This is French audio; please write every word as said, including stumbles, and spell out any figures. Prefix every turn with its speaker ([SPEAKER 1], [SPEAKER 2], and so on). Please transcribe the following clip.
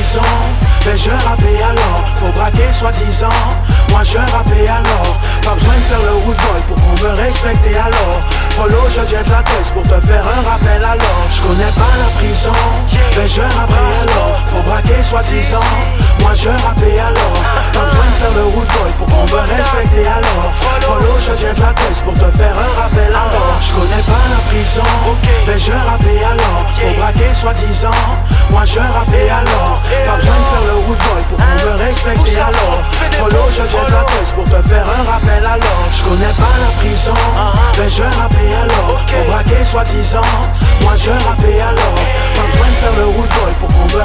[SPEAKER 1] prison, mais je rappais alors. Faut braquer soi-disant, moi je rappais alors. Pas besoin de faire le root boy pour qu'on me respecte alors. Follow, je viens de la tête pour te faire un rappel alors. Je connais pas la prison, mais je rappais alors. Faut braquer soi-disant, moi je rappais alors. Pas besoin de faire le root boy pour qu'on me respecte alors. Follow, je viens de la tête pour te faire un rappel alors. Je connais pas la prison, mais je rappais alors. Faut braquer soi-disant, moi je rappais alors. Pas besoin de faire le root boy pour qu'on me respecte alors. Follow, je viens de la tête pour te faire un rappel alors. Je connais pas la prison, mais je rappais alors. Faut braquer soi-disant, moi je rappais alors. Pas besoin de faire le root boy pour qu'on me